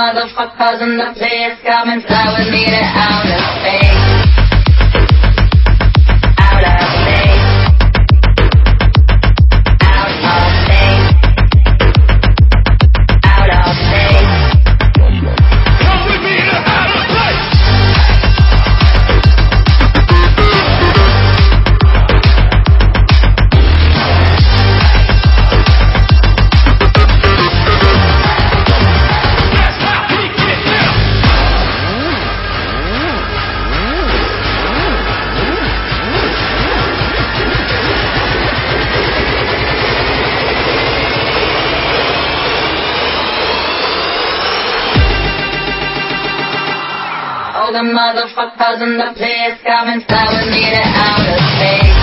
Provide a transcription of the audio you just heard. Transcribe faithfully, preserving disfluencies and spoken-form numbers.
motherfuckers in the place, come and fly with me to outer space. Outer space. Out of space. Out of space. Come with me to outer space. All the motherfuckers in the place, come and fly with me to outer space.